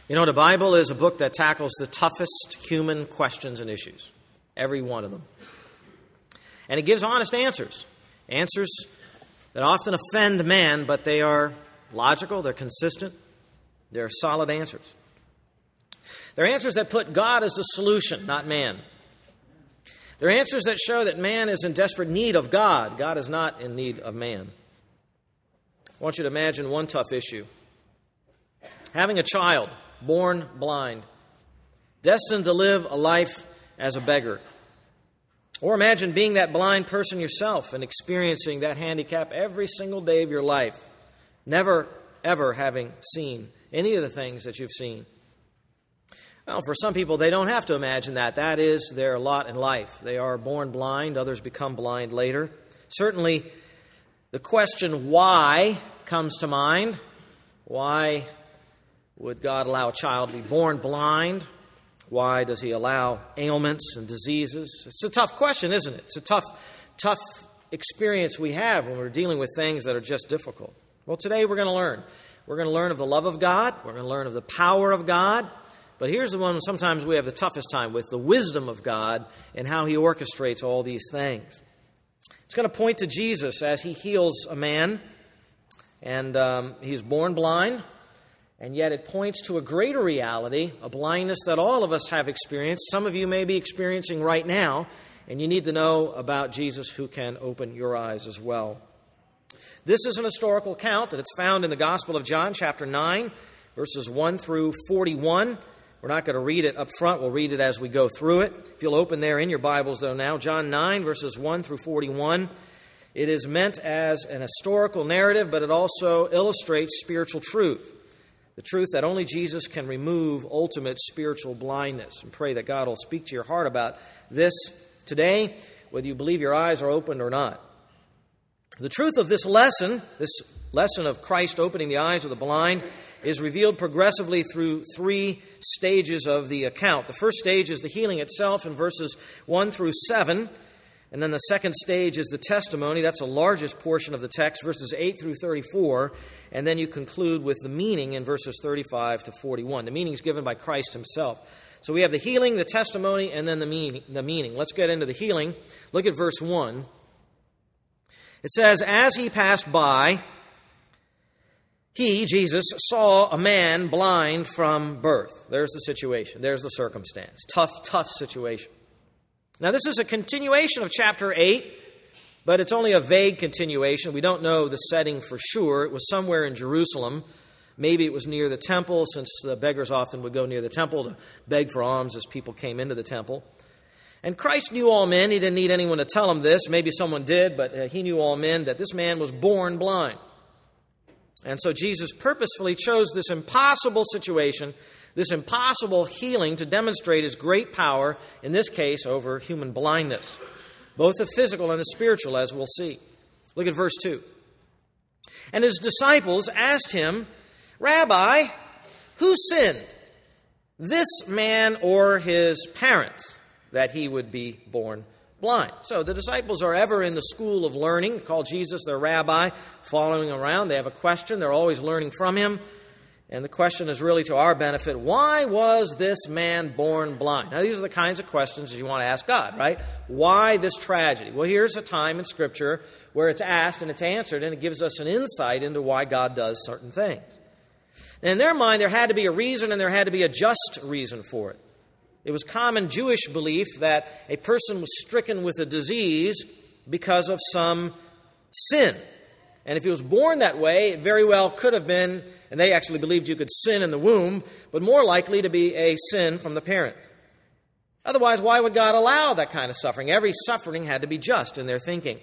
You know, the Bible is a book that tackles the toughest human questions and issues, every one of them. And it gives honest answers, answers that often offend man, but they are logical, they're consistent, they're solid answers. They're answers that put God as the solution, not man. They're answers that show that man is in desperate need of God. God is not in need of man. I want you to imagine one tough issue. Having a child born blind, destined to live a life as a beggar. Or imagine being that blind person yourself and experiencing that handicap every single day of your life, never, ever having seen any of the things that you've seen. Well, for some people, they don't have to imagine that. That is their lot in life. They are born blind. Others become blind later. Certainly, the question why comes to mind. Why would God allow a child to be born blind? Why does He allow ailments and diseases? It's a tough question, isn't it? It's a tough experience we have when we're dealing with things that are just difficult. Well, today we're going to learn. We're going to learn of the love of God. We're going to learn of the power of God. But here's the one sometimes we have the toughest time with, the wisdom of God and how He orchestrates all these things. It's going to point to Jesus as He heals a man, and he's born blind. And yet it points to a greater reality, a blindness that all of us have experienced. Some of you may be experiencing right now, and you need to know about Jesus who can open your eyes as well. This is an historical account, and it's found in the Gospel of John, chapter 9, verses 1 through 41. We're not going to read it up front. We'll read it as we go through it. If you'll open there in your Bibles, though, now, John 9, verses 1 through 41. It is meant as an historical narrative, but it also illustrates spiritual truth. The truth that only Jesus can remove ultimate spiritual blindness. And pray that God will speak to your heart about this today, whether you believe your eyes are opened or not. The truth of this lesson of Christ opening the eyes of the blind, is revealed progressively through three stages of the account. The first stage is the healing itself in verses 1 through 7. And then the second stage is the testimony. That's the largest portion of the text, verses 8 through 34. And then you conclude with the meaning in verses 35 to 41. The meaning is given by Christ Himself. So we have the healing, the testimony, and then the meaning. Let's get into the healing. Look at verse 1. It says, "As He passed by, He, Jesus, saw a man blind from birth." There's the situation. There's the circumstance. Tough situation. Now, this is a continuation of chapter 8, but it's only a vague continuation. We don't know the setting for sure. It was somewhere in Jerusalem. Maybe it was near the temple, since the beggars often would go near the temple to beg for alms as people came into the temple. And Christ knew all men. He didn't need anyone to tell Him this. Maybe someone did, but He knew all men that this man was born blind. And so Jesus purposefully chose this impossible situation, this impossible healing, to demonstrate His great power, in this case, over human blindness, both the physical and the spiritual, as we'll see. Look at verse 2. "And His disciples asked Him, 'Rabbi, who sinned, this man or his parents, that he would be born blind?'" So the disciples are ever in the school of learning, call Jesus their rabbi, following him around. They have a question. They're always learning from Him. And the question is really to our benefit. Why was this man born blind? Now, these are the kinds of questions that you want to ask God, right? Why this tragedy? Well, here's a time in Scripture where it's asked and it's answered, and it gives us an insight into why God does certain things. And in their mind, there had to be a reason, and there had to be a just reason for it. It was common Jewish belief that a person was stricken with a disease because of some sin. And if he was born that way, it very well could have been, and they actually believed you could sin in the womb, but more likely to be a sin from the parents. Otherwise, why would God allow that kind of suffering? Every suffering had to be just in their thinking.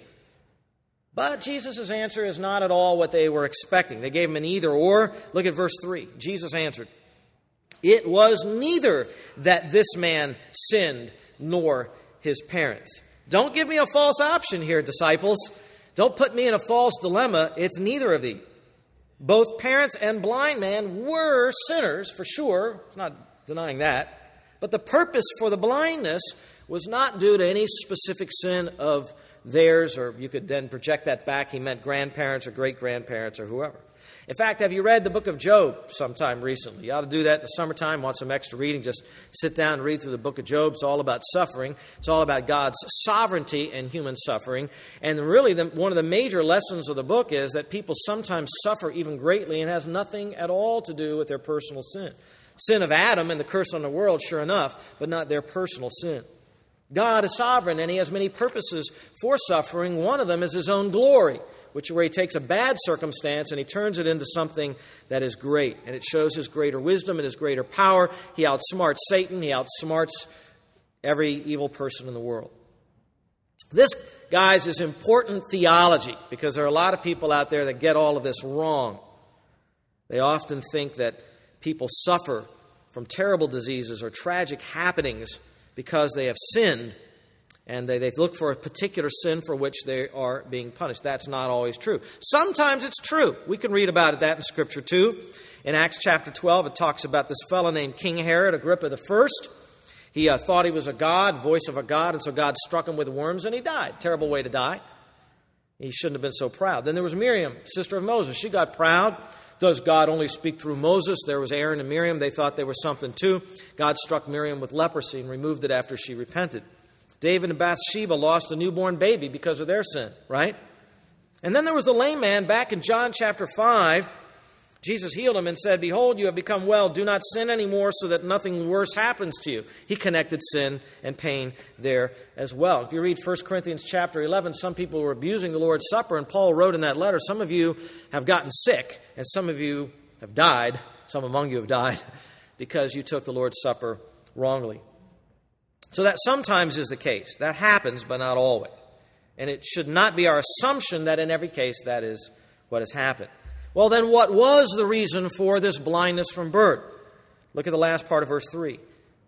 But Jesus' answer is not at all what they were expecting. They gave Him an either or. Look at verse 3. Jesus answered, "It was neither that this man sinned nor his parents." Don't give me a false option here, disciples. Don't put me in a false dilemma. It's neither of these. Both parents and blind man were sinners, for sure. It's not denying that. But the purpose for the blindness was not due to any specific sin of theirs, or you could then project that back. He meant grandparents or great-grandparents or whoever. In fact, have you read the book of Job sometime recently? You ought to do that in the summertime. Want some extra reading? Just sit down and read through the book of Job. It's all about suffering. It's all about God's sovereignty and human suffering. And really, one of the major lessons of the book is that people sometimes suffer even greatly and has nothing at all to do with their personal sin. Sin of Adam and the curse on the world, sure enough, but not their personal sin. God is sovereign, and He has many purposes for suffering. One of them is His own glory, where He takes a bad circumstance and He turns it into something that is great. And it shows His greater wisdom and His greater power. He outsmarts Satan. He outsmarts every evil person in the world. This, guys, is important theology, because there are a lot of people out there that get all of this wrong. They often think that people suffer from terrible diseases or tragic happenings because they have sinned, and they look for a particular sin for which they are being punished. That's not always true. Sometimes it's true. We can read about that in Scripture too. In Acts chapter 12, it talks about this fellow named King Herod Agrippa I. He thought he was a god, voice of a god, and so God struck him with worms and he died. Terrible way to die. He shouldn't have been so proud. Then there was Miriam, sister of Moses. She got proud. Does God only speak through Moses? There was Aaron and Miriam. They thought they were something too. God struck Miriam with leprosy and removed it after she repented. David and Bathsheba lost a newborn baby because of their sin, right? And then there was the lame man back in John chapter 5. Jesus healed him and said, "Behold, you have become well. Do not sin anymore so that nothing worse happens to you." He connected sin and pain there as well. If you read 1 Corinthians chapter 11, some people were abusing the Lord's Supper, and Paul wrote in that letter, some of you have gotten sick, and some of you have died. Some among you have died because you took the Lord's Supper wrongly. So that sometimes is the case. That happens, but not always. And it should not be our assumption that in every case that is what has happened. Well, then what was the reason for this blindness from birth? Look at the last part of verse 3.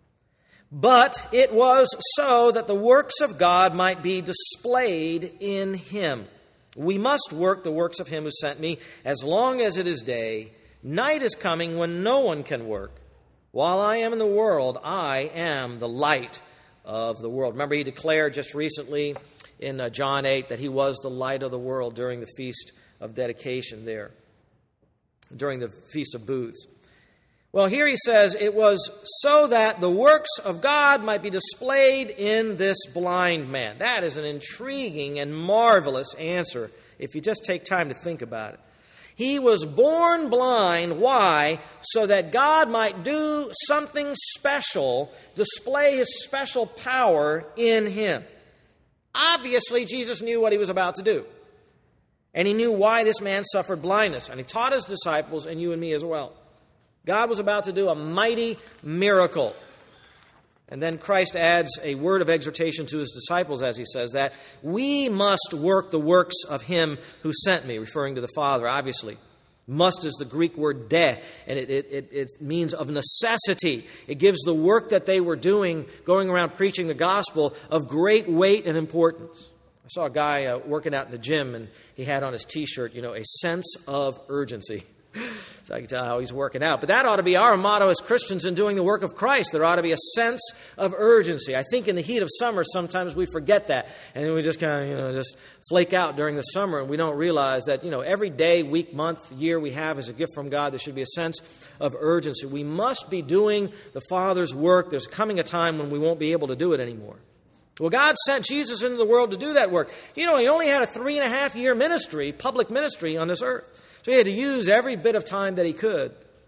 But it was so that the works of God might be displayed in him. We must work the works of him who sent me as long as it is day. Night is coming when no one can work. While I am in the world, I am the light of the world. Remember, he declared just recently in John 8 that he was the light of the world during the Feast of Dedication there, during the Feast of Booths. Well, here he says, it was so that the works of God might be displayed in this blind man. That is an intriguing and marvelous answer if you just take time to think about it. He was born blind. Why? So that God might do something special, display his special power in him. Obviously, Jesus knew what he was about to do. And he knew why this man suffered blindness. And he taught his disciples and you and me as well. God was about to do a mighty miracle. And then Christ adds a word of exhortation to his disciples as he says that. We must work the works of him who sent me, referring to the Father, obviously. Must is the Greek word de, and it means of necessity. It gives the work that they were doing, going around preaching the gospel, of great weight and importance. I saw a guy working out in the gym, and he had on his T-shirt, a sense of urgency. So I can tell how he's working out. But that ought to be our motto as Christians in doing the work of Christ. There ought to be a sense of urgency. I think in the heat of summer, sometimes we forget that. And then we just kind of, just flake out during the summer. And we don't realize that, every day, week, month, year we have is a gift from God. There should be a sense of urgency. We must be doing the Father's work. There's coming a time when we won't be able to do it anymore. Well, God sent Jesus into the world to do that work. He only had a 3.5-year ministry, public ministry on this earth. So he had to use every bit of time that he could.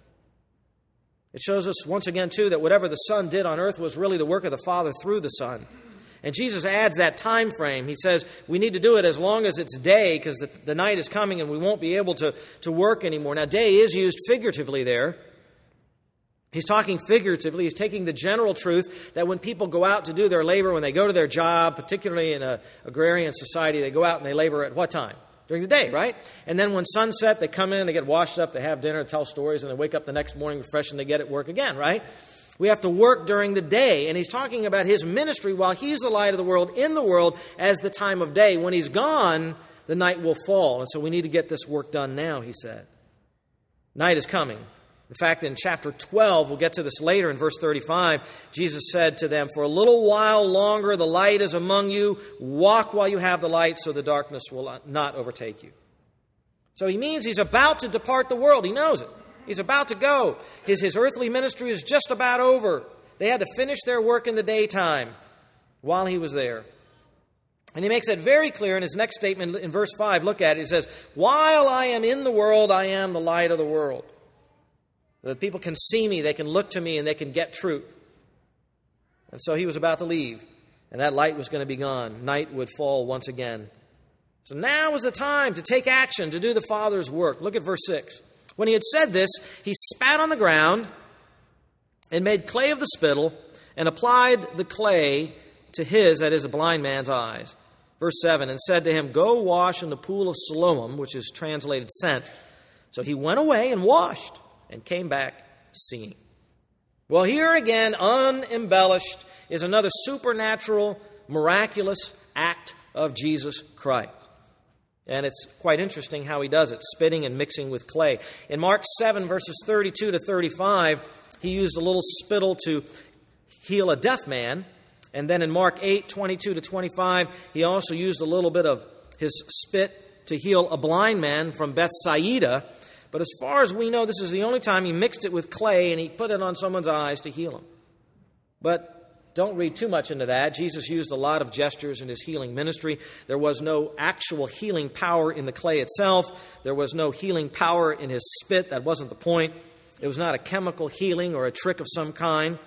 It shows us once again, too, that whatever the Son did on earth was really the work of the Father through the Son. And Jesus adds that time frame. He says we need to do it as long as it's day because the night is coming and we won't be able to work anymore. Now, day is used figuratively there. He's talking figuratively. He's taking the general truth that when people go out to do their labor, when they go to their job, particularly in an agrarian society, they go out and they labor at what time? During the day, right? And then when sunset, they come in, they get washed up, they have dinner, tell stories, and they wake up the next morning refreshed and they get at work again, right? We have to work during the day. And he's talking about his ministry while he's the light of the world, in the world, as the time of day. When he's gone, the night will fall. And so we need to get this work done now, he said. Night is coming. In fact, in chapter 12, we'll get to this later in verse 35, Jesus said to them, for a little while longer the light is among you. Walk while you have the light so the darkness will not overtake you. So he means he's about to depart the world. He knows it. He's about to go. His earthly ministry is just about over. They had to finish their work in the daytime while he was there. And he makes that very clear in his next statement in verse 5. Look at it. He says, while I am in the world, I am the light of the world. So that people can see me, they can look to me, and they can get truth. And so he was about to leave, and that light was going to be gone. Night would fall once again. So now was the time to take action, to do the Father's work. Look at verse 6. When he had said this, he spat on the ground and made clay of the spittle and applied the clay to his, that is, the blind man's eyes. Verse 7, and said to him, go wash in the pool of Siloam, which is translated sent. So he went away and washed and came back seeing. Well, here again, unembellished, is another supernatural, miraculous act of Jesus Christ. And it's quite interesting how he does it, spitting and mixing with clay. In Mark 7, verses 32 to 35, he used a little spittle to heal a deaf man. And then in Mark 8, 22 to 25, he also used a little bit of his spit to heal a blind man from Bethsaida. But as far as we know, this is the only time he mixed it with clay and he put it on someone's eyes to heal him. But don't read too much into that. Jesus used a lot of gestures in his healing ministry. There was no actual healing power in the clay itself. There was no healing power in his spit. That wasn't the point. It was not a chemical healing or a trick of some kind.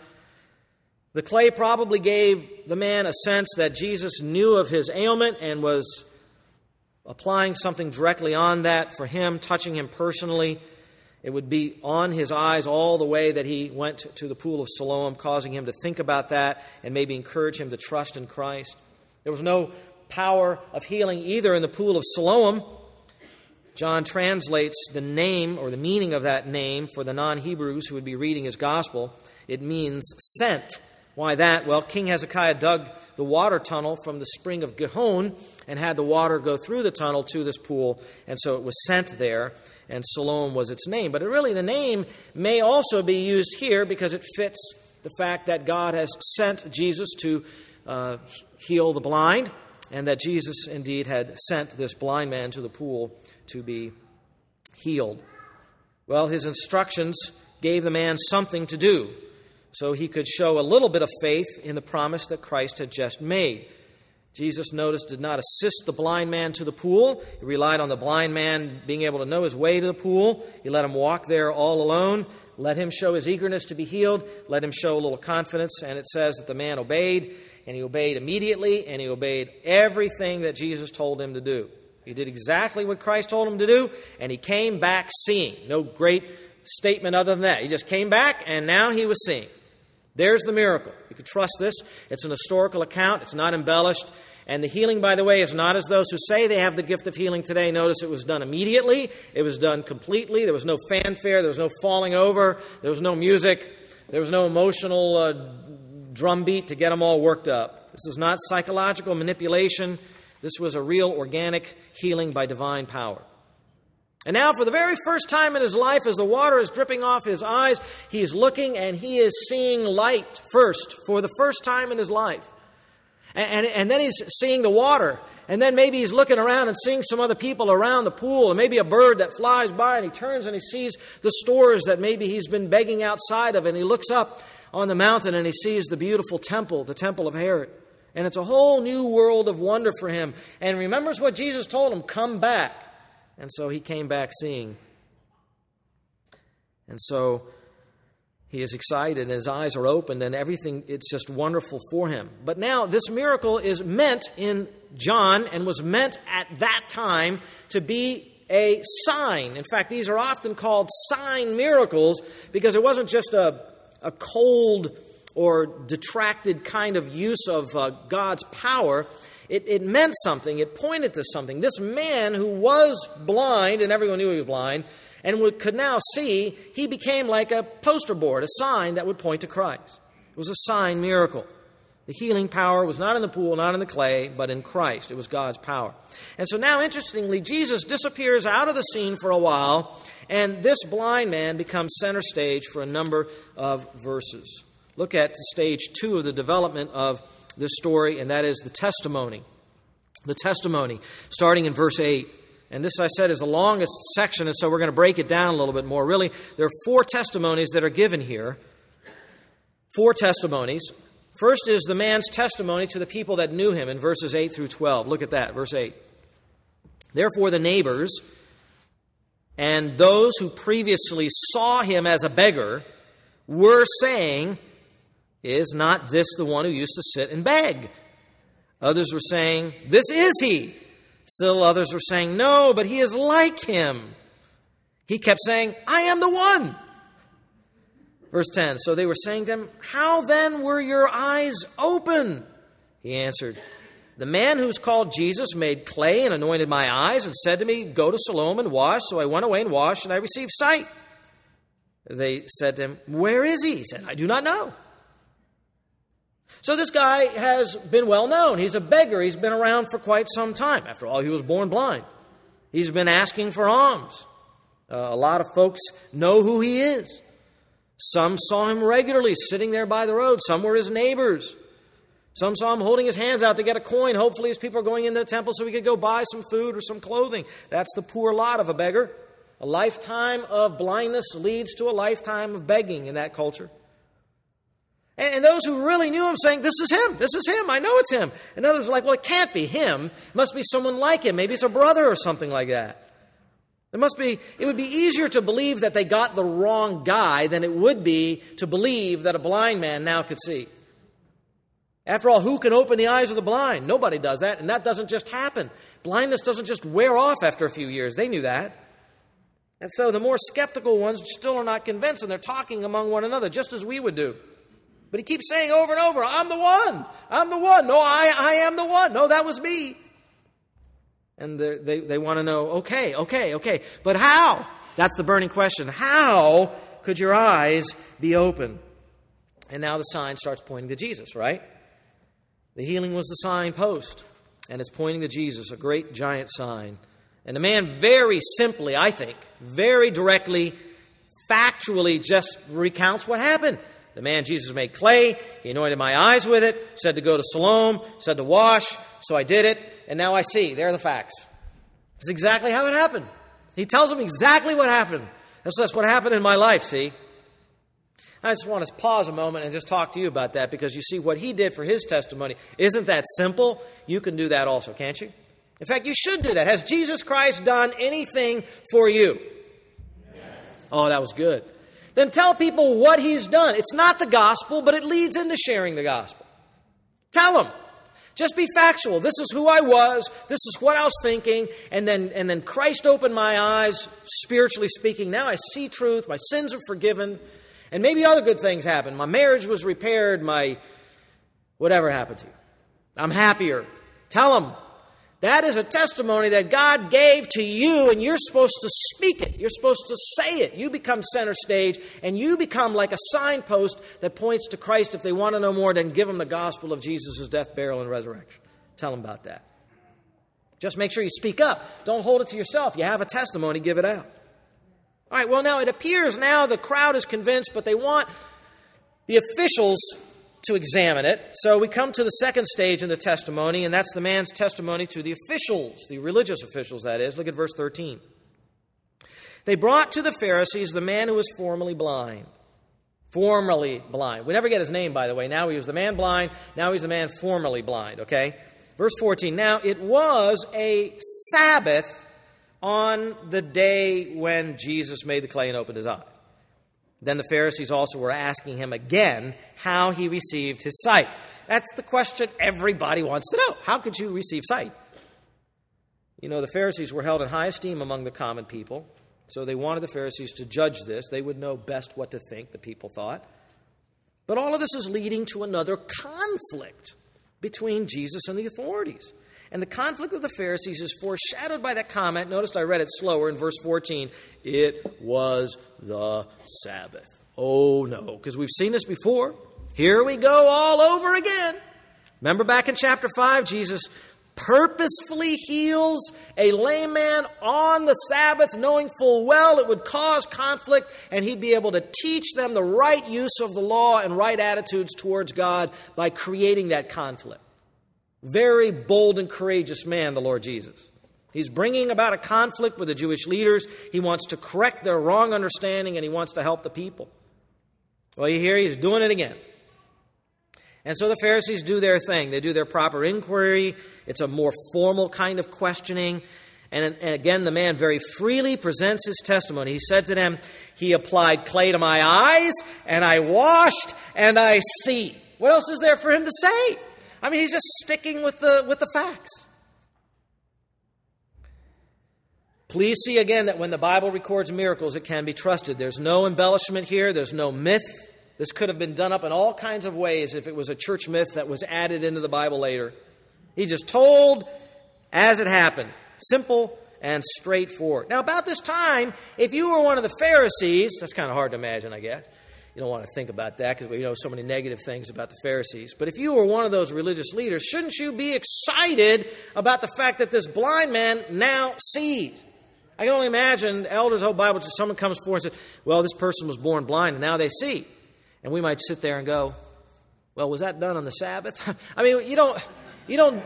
The clay probably gave the man a sense that Jesus knew of his ailment and was applying something directly on that for him, touching him personally. It would be on his eyes all the way that he went to the pool of Siloam, causing him to think about that and maybe encourage him to trust in Christ. There was no power of healing either in the pool of Siloam. John translates the name or the meaning of that name for the non-Hebrews who would be reading his gospel. It means sent. Why that? Well, King Hezekiah dug the water tunnel from the spring of Gihon and had the water go through the tunnel to this pool, and so it was sent there, and Siloam was its name. But really the name may also be used here because it fits the fact that God has sent Jesus to heal the blind, and that Jesus indeed had sent this blind man to the pool to be healed. Well, his instructions gave the man something to do, so he could show a little bit of faith in the promise that Christ had just made. Jesus, notice, did not assist the blind man to the pool. He relied on the blind man being able to know his way to the pool. He let him walk there all alone. Let him show his eagerness to be healed. Let him show a little confidence. And it says that the man obeyed, and he obeyed immediately, and he obeyed everything that Jesus told him to do. He did exactly what Christ told him to do, and he came back seeing. No great statement other than that. He just came back, and now he was seeing. There's the miracle. You can trust this. It's an historical account. It's not embellished. And the healing, by the way, is not as those who say they have the gift of healing today. Notice it was done immediately. It was done completely. There was no fanfare. There was no falling over. There was no music. There was no emotional drumbeat to get them all worked up. This is not psychological manipulation. This was a real organic healing by divine power. And now, for the very first time in his life, as the water is dripping off his eyes, he is looking and he is seeing light first, for the first time in his life. And then he's seeing the water. And then maybe he's looking around and seeing some other people around the pool, and maybe a bird that flies by, and he turns and he sees the stores that maybe he's been begging outside of, and he looks up on the mountain and he sees the beautiful temple, the temple of Herod. And it's a whole new world of wonder for him. And remembers what Jesus told him, come back. And so he came back seeing. And so he is excited and his eyes are opened and everything, it's just wonderful for him. But now this miracle is meant in John and was meant at that time to be a sign. In fact, these are often called sign miracles because it wasn't just a cold or detracted kind of use of God's power. It meant something. It pointed to something. This man who was blind, and everyone knew he was blind, and could now see, he became like a poster board, a sign that would point to Christ. It was a sign miracle. The healing power was not in the pool, not in the clay, but in Christ. It was God's power. And so now, interestingly, Jesus disappears out of the scene for a while, and this blind man becomes center stage for a number of verses. Look at stage 2 of the development of this story, and that is the testimony. The testimony, starting in verse 8. And this, I said, is the longest section, and so we're going to break it down a little bit more. Really, there are 4 testimonies that are given here. 4 testimonies. First is the man's testimony to the people that knew him in verses 8 through 12. Look at that, verse 8. Therefore the neighbors and those who previously saw him as a beggar were saying, "Is not this the one who used to sit and beg?" Others were saying, "This is he." Still others were saying, "No, but he is like him." He kept saying, "I am the one." Verse 10, so they were saying to him, "How then were your eyes open?" He answered, "The man who's called Jesus made clay and anointed my eyes and said to me, 'Go to Siloam and wash.' So I went away and washed, and I received sight." They said to him, "Where is he?" He said, "I do not know." So this guy has been well known. He's a beggar. He's been around for quite some time. After all, he was born blind. He's been asking for alms. A lot of folks know who he is. Some saw him regularly sitting there by the road. Some were his neighbors. Some saw him holding his hands out to get a coin, hopefully as people are going into the temple so he could go buy some food or some clothing. That's the poor lot of a beggar. A lifetime of blindness leads to a lifetime of begging in that culture. And those who really knew him saying, "This is him, this is him, I know it's him." And others are like, "Well, it can't be him. It must be someone like him. Maybe it's a brother or something like that." It would be easier to believe that they got the wrong guy than it would be to believe that a blind man now could see. After all, who can open the eyes of the blind? Nobody does that, and that doesn't just happen. Blindness doesn't just wear off after a few years. They knew that. And so the more skeptical ones still are not convinced, and they're talking among one another, just as we would do. But he keeps saying over and over, "I'm the one. I'm the one. No, I am the one. No, that was me." And they want to know, okay. But how? That's the burning question. How could your eyes be open? And now the sign starts pointing to Jesus, right? The healing was the signpost, and it's pointing to Jesus, a great giant sign. And the man very simply, I think, very directly, factually just recounts what happened. The man Jesus made clay, he anointed my eyes with it, said to go to Siloam, said to wash, so I did it, and now I see. There are the facts. It's exactly how it happened. He tells them exactly what happened. That's what happened in my life, see? I just want to pause a moment and just talk to you about that, because you see what he did for his testimony. Isn't that simple? You can do that also, can't you? In fact, you should do that. Has Jesus Christ done anything for you? Yes. Oh, that was good. Then tell people what he's done. It's not the gospel, but it leads into sharing the gospel. Tell them. Just be factual. This is who I was. This is what I was thinking. And then Christ opened my eyes, spiritually speaking. Now I see truth. My sins are forgiven. And maybe other good things happened. My marriage was repaired. My whatever happened to you. I'm happier. Tell them. That is a testimony that God gave to you, and you're supposed to speak it. You're supposed to say it. You become center stage, and you become like a signpost that points to Christ. If they want to know more, then give them the gospel of Jesus' death, burial, and resurrection. Tell them about that. Just make sure you speak up. Don't hold it to yourself. You have a testimony, give it out. All right, well, now it appears now the crowd is convinced, but they want the officials to examine it. So we come to the second stage in the testimony, and that's the man's testimony to the officials, the religious officials, that is. Look at verse 13. They brought to the Pharisees the man who was formerly blind. Formerly blind. We never get his name, by the way. Now he was the man blind. Now he's the man formerly blind, okay? Verse 14. Now it was a Sabbath on the day when Jesus made the clay and opened his eye. Then the Pharisees also were asking him again how he received his sight. That's the question everybody wants to know. How could you receive sight? You know, the Pharisees were held in high esteem among the common people, so they wanted the Pharisees to judge this. They would know best what to think, the people thought. But all of this is leading to another conflict between Jesus and the authorities. And the conflict of the Pharisees is foreshadowed by that comment. Notice I read it slower in verse 14. It was the Sabbath. Oh, no, because we've seen this before. Here we go all over again. Remember back in chapter 5, Jesus purposefully heals a lame man on the Sabbath, knowing full well it would cause conflict, and he'd be able to teach them the right use of the law and right attitudes towards God by creating that conflict. Very bold and courageous man, the Lord Jesus. He's bringing about a conflict with the Jewish leaders. He wants to correct their wrong understanding, and he wants to help the people. Well, you hear he's doing it again. And so the Pharisees do their thing. They do their proper inquiry. It's a more formal kind of questioning. And again, the man very freely presents his testimony. He said to them, he applied clay to my eyes, and I washed, and I see. What else is there for him to say? I mean, he's just sticking with the facts. Please see again that when the Bible records miracles, it can be trusted. There's no embellishment here. There's no myth. This could have been done up in all kinds of ways if it was a church myth that was added into the Bible later. He just told as it happened. Simple and straightforward. Now, about this time, if you were one of the Pharisees, that's kind of hard to imagine, I guess. You don't want to think about that because we know so many negative things about the Pharisees. But if you were one of those religious leaders, shouldn't you be excited about the fact that this blind man now sees? I can only imagine the elders of the whole Bible, just someone comes forward and says, well, this person was born blind and now they see. And we might sit there and go, well, was that done on the Sabbath? I mean, you don't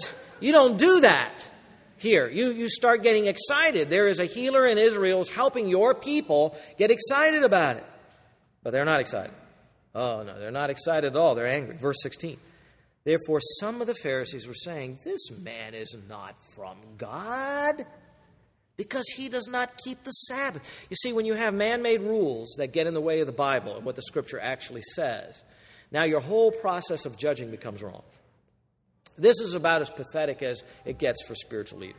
do that. Here, you start getting excited. There is a healer in Israel who's helping your people get excited about it. But they're not excited. Oh, no, they're not excited at all. They're angry. Verse 16. Therefore, some of the Pharisees were saying, this man is not from God because he does not keep the Sabbath. You see, when you have man-made rules that get in the way of the Bible and what the Scripture actually says, now your whole process of judging becomes wrong. This is about as pathetic as it gets for spiritual leaders.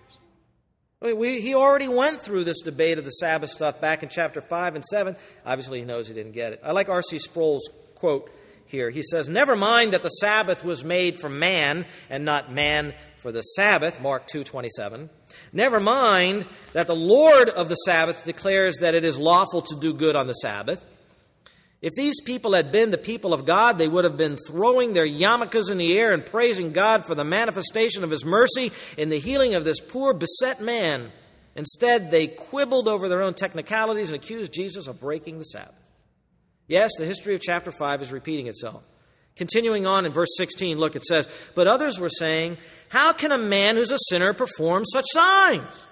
I mean, he already went through this debate of the Sabbath stuff back in chapter 5 and 7. Obviously, he knows he didn't get it. I like R.C. Sproul's quote here. He says, never mind that the Sabbath was made for man and not man for the Sabbath, Mark 2:27. Never mind that the Lord of the Sabbath declares that it is lawful to do good on the Sabbath. If these people had been the people of God, they would have been throwing their yarmulkes in the air and praising God for the manifestation of His mercy in the healing of this poor beset man. Instead, they quibbled over their own technicalities and accused Jesus of breaking the Sabbath. Yes, the history of chapter 5 is repeating itself. Continuing on in verse 16, look, it says, but others were saying, how can a man who's a sinner perform such signs?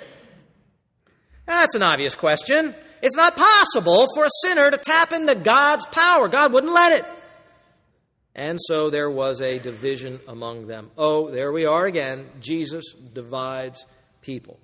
That's an obvious question. It's not possible for a sinner to tap into God's power. God wouldn't let it. And so there was a division among them. Oh, there we are again. Jesus divides people.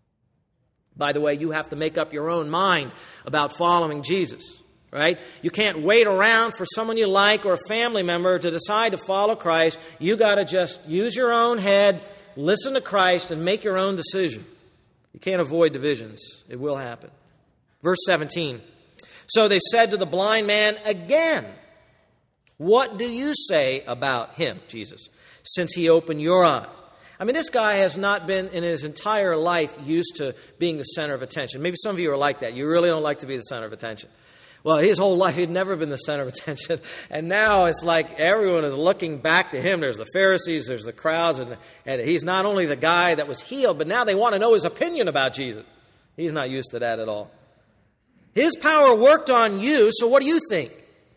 By the way, you have to make up your own mind about following Jesus, right? You can't wait around for someone you like or a family member to decide to follow Christ. You got to just use your own head, listen to Christ, and make your own decision. You can't avoid divisions. It will happen. Verse 17, so they said to the blind man again, what do you say about him, Jesus, since he opened your eyes? I mean, this guy has not been in his entire life used to being the center of attention. Maybe some of you are like that. You really don't like to be the center of attention. Well, his whole life, he'd never been the center of attention. And now it's like everyone is looking back to him. There's the Pharisees, there's the crowds, and he's not only the guy that was healed, but now they want to know his opinion about Jesus. He's not used to that at all. His power worked on you, so what do you think?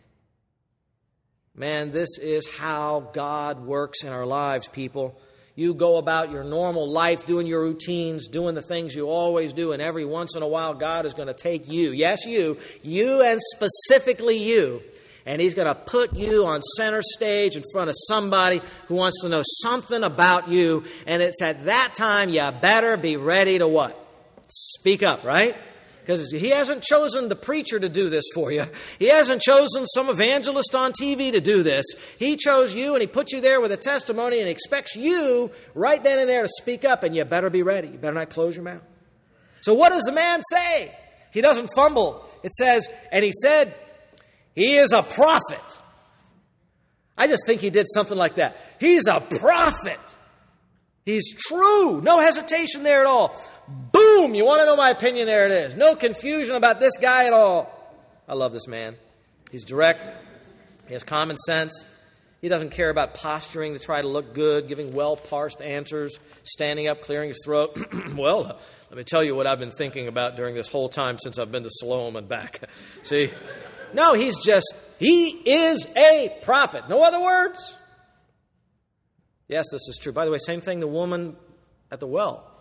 Man, this is how God works in our lives, people. You go about your normal life, doing your routines, doing the things you always do, and every once in a while God is going to take you, yes, you and specifically you, and He's going to put you on center stage in front of somebody who wants to know something about you, and it's at that time you better be ready to what? Speak up, right? Because He hasn't chosen the preacher to do this for you. He hasn't chosen some evangelist on TV to do this. He chose you and He put you there with a testimony and expects you right then and there to speak up, and you better be ready. You better not close your mouth. So what does the man say? He doesn't fumble. It says, and he said, he is a prophet. I just think he did something like that. He's a prophet. He's true. No hesitation there at all. Boom! You want to know my opinion? There it is. No confusion about this guy at all. I love this man. He's direct. He has common sense. He doesn't care about posturing to try to look good, giving well-parsed answers, standing up, clearing his throat. Well, let me tell you what I've been thinking about during this whole time since I've been to Siloam and back. See? No, he is a prophet. No other words. Yes, this is true. By the way, same thing the woman at the well.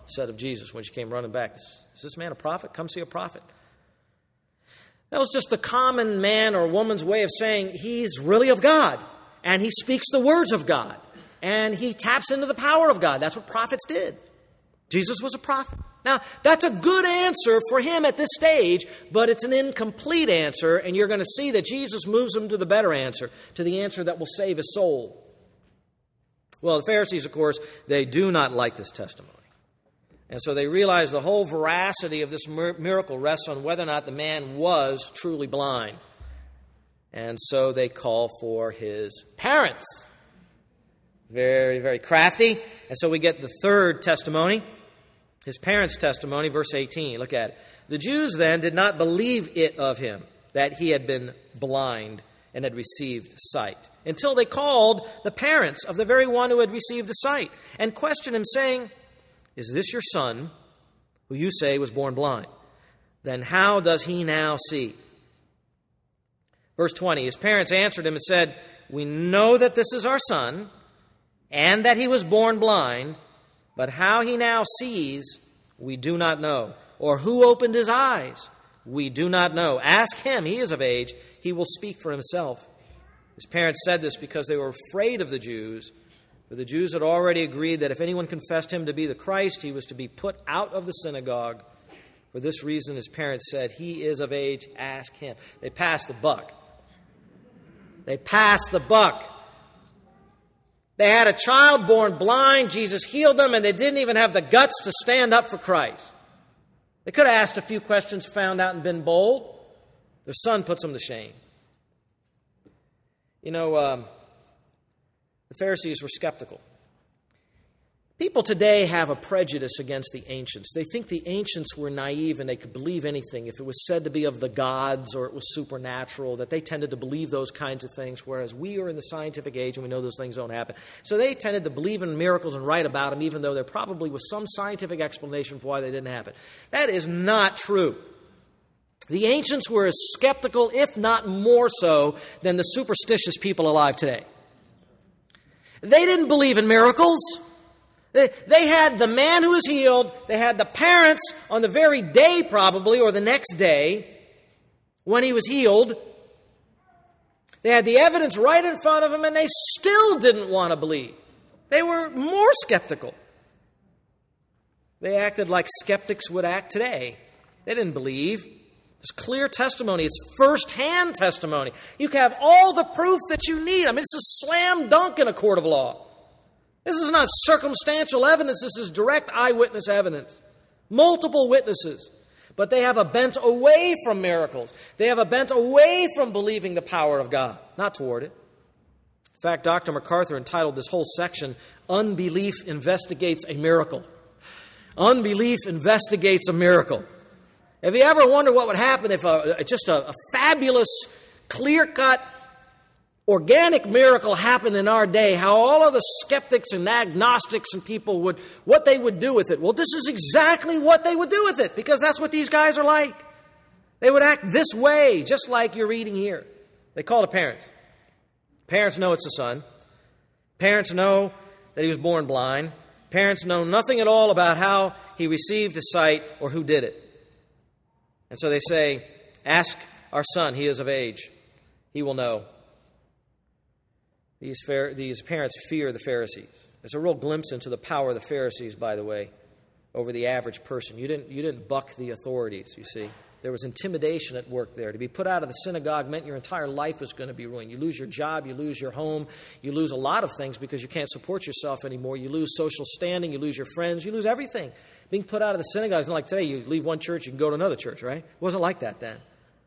said of Jesus when she came running back, "Is this man a prophet? Come see a prophet." That was just the common man or woman's way of saying he's really of God, and he speaks the words of God, and he taps into the power of God. That's what prophets did. Jesus was a prophet. Now, that's a good answer for him at this stage, but it's an incomplete answer, and you're going to see that Jesus moves him to the better answer, to the answer that will save his soul. Well, the Pharisees, of course, they do not like this testimony. And so they realize the whole veracity of this miracle rests on whether or not the man was truly blind. And so they call for his parents. Very, very crafty. And so we get the third testimony, his parents' testimony, verse 18. Look at it. The Jews then did not believe it of him, that he had been blind and had received sight, until they called the parents of the very one who had received the sight and questioned him, saying, "Is this your son, who you say was born blind? Then how does he now see?" Verse 20, his parents answered him and said, "We know that this is our son, and that he was born blind, but how he now sees, we do not know. Or who opened his eyes, we do not know. Ask him, he is of age, he will speak for himself." His parents said this because they were afraid of the Jews. For the Jews had already agreed that if anyone confessed him to be the Christ, he was to be put out of the synagogue. For this reason, his parents said, "He is of age, ask him." They passed the buck. They passed the buck. They had a child born blind. Jesus healed them, and they didn't even have the guts to stand up for Christ. They could have asked a few questions, found out, and been bold. Their son puts them to shame. You know, the Pharisees were skeptical. People today have a prejudice against the ancients. They think the ancients were naive and they could believe anything. If it was said to be of the gods or it was supernatural, that they tended to believe those kinds of things, whereas we are in the scientific age and we know those things don't happen. So they tended to believe in miracles and write about them, even though there probably was some scientific explanation for why they didn't happen. That is not true. The ancients were as skeptical, if not more so, than the superstitious people alive today. They didn't believe in miracles. They had the man who was healed. They had the parents on the very day probably, or the next day, when he was healed. They had the evidence right in front of them, and they still didn't want to believe. They were more skeptical. They acted like skeptics would act today. They didn't believe. It's clear testimony. It's first-hand testimony. You can have all the proof that you need. I mean, it's a slam dunk in a court of law. This is not circumstantial evidence. This is direct eyewitness evidence. Multiple witnesses. But they have a bent away from miracles. They have a bent away from believing the power of God, not toward it. In fact, Dr. MacArthur entitled this whole section, "Unbelief Investigates a Miracle." Unbelief investigates a miracle. Have you ever wondered what would happen if just a fabulous, clear-cut, organic miracle happened in our day? How all of the skeptics and agnostics and people what they would do with it? Well, this is exactly what they would do with it, because that's what these guys are like. They would act this way, just like you're reading here. They call the parents. Parents know it's a son. Parents know that he was born blind. Parents know nothing at all about how he received his sight or who did it. And so they say, "Ask our son, he is of age. He will know." These parents fear the Pharisees. There's a real glimpse into the power of the Pharisees, by the way, over the average person. You didn't buck the authorities, you see. There was intimidation at work there. To be put out of the synagogue meant your entire life was going to be ruined. You lose your job, you lose your home, you lose a lot of things because you can't support yourself anymore. You lose social standing, you lose your friends, you lose everything. Being put out of the synagogue is not like today. You leave one church, you can go to another church, right? It wasn't like that then.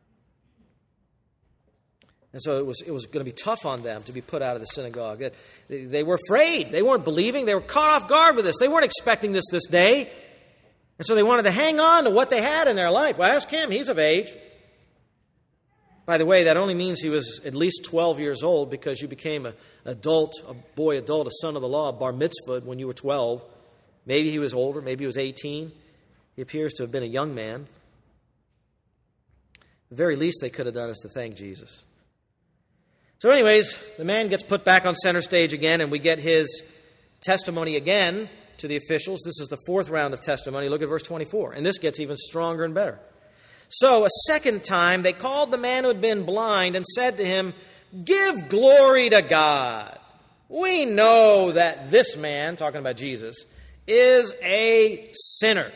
And so it was going to be tough on them to be put out of the synagogue. They were afraid. They weren't believing. They were caught off guard with this. They weren't expecting this day. And so they wanted to hang on to what they had in their life. Well, ask him. He's of age. By the way, that only means he was at least 12 years old, because you became an adult, a boy adult, a son of the law, bar mitzvah when you were 12. Maybe he was older. Maybe he was 18. He appears to have been a young man. The very least they could have done is to thank Jesus. So anyways, the man gets put back on center stage again, and we get his testimony again to the officials. This is the fourth round of testimony. Look at verse 24. And this gets even stronger and better. So a second time they called the man who had been blind and said to him, "Give glory to God. We know that this man," talking about Jesus, "is a sinner."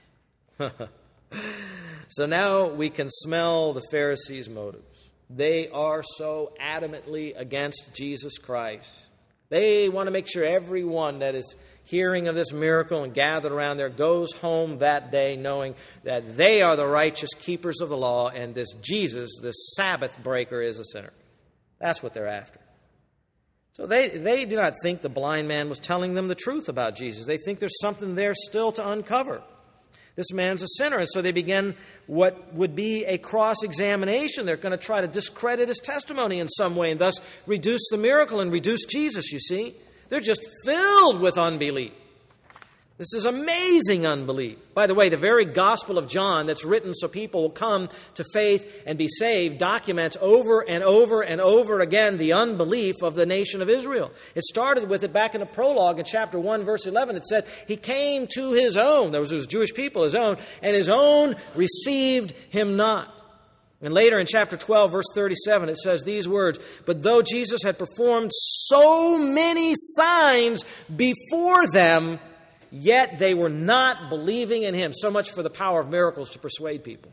So now we can smell the Pharisees' motives. They are so adamantly against Jesus Christ. They want to make sure everyone that is hearing of this miracle and gathered around there goes home that day knowing that they are the righteous keepers of the law and this Jesus, this Sabbath breaker, is a sinner. That's what they're after. So they do not think the blind man was telling them the truth about Jesus. They think there's something there still to uncover. This man's a sinner. And so they begin what would be a cross-examination. They're going to try to discredit his testimony in some way and thus reduce the miracle and reduce Jesus, you see. They're just filled with unbelief. This is amazing unbelief. By the way, the very Gospel of John that's written so people will come to faith and be saved documents over and over and over again the unbelief of the nation of Israel. It started with it back in the prologue in chapter 1, verse 11. It said, he came to his own. There was his Jewish people, his own, and his own received him not. And later in chapter 12, verse 37, it says these words, "But though Jesus had performed so many signs before them, yet they were not believing in him." So much for the power of miracles to persuade people.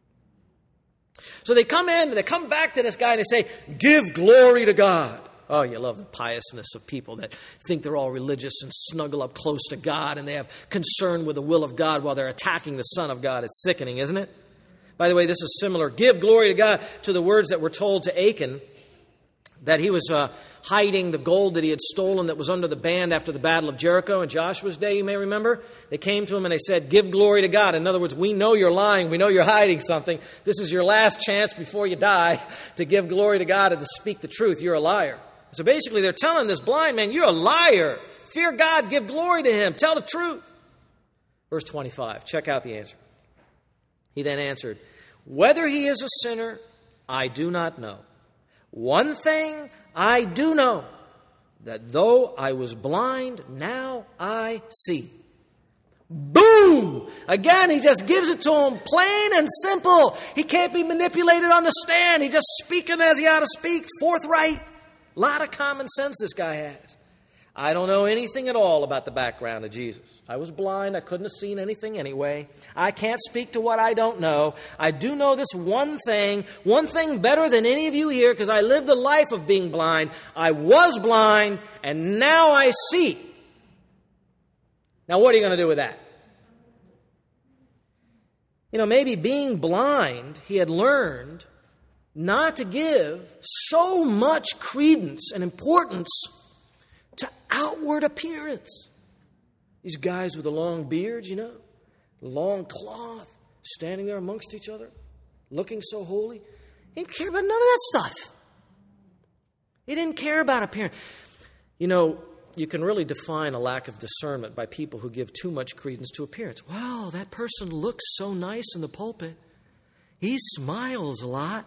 So they come in, and they come back to this guy and they say, "Give glory to God." Oh, you love the piousness of people that think they're all religious and snuggle up close to God and they have concern with the will of God while they're attacking the Son of God. It's sickening, isn't it? By the way, this is similar. Give glory to God to the words that were told to Achan that he was hiding the gold that he had stolen that was under the band after the Battle of Jericho in Joshua's day, you may remember. They came to him and they said, "Give glory to God." In other words, we know you're lying. We know you're hiding something. This is your last chance before you die to give glory to God and to speak the truth. You're a liar. So basically they're telling this blind man, "You're a liar. Fear God. Give glory to him. Tell the truth." Verse 25. Check out the answer. He then answered, "Whether he is a sinner, I do not know. One thing I do know, that though I was blind, now I see." Boom! Again, he just gives it to him plain and simple. He can't be manipulated on the stand. He's just speaking as he ought to speak, forthright. A lot of common sense this guy has. I don't know anything at all about the background of Jesus. I was blind. I couldn't have seen anything anyway. I can't speak to what I don't know. I do know this one thing better than any of you here, because I lived a life of being blind. I was blind, and now I see. Now, what are you going to do with that? You know, maybe being blind, he had learned not to give so much credence and importance to outward appearance. These guys with the long beards, you know, long cloth, standing there amongst each other, looking so holy. He didn't care about none of that stuff. He didn't care about appearance. You know, you can really define a lack of discernment by people who give too much credence to appearance. Wow, that person looks so nice in the pulpit. He smiles a lot.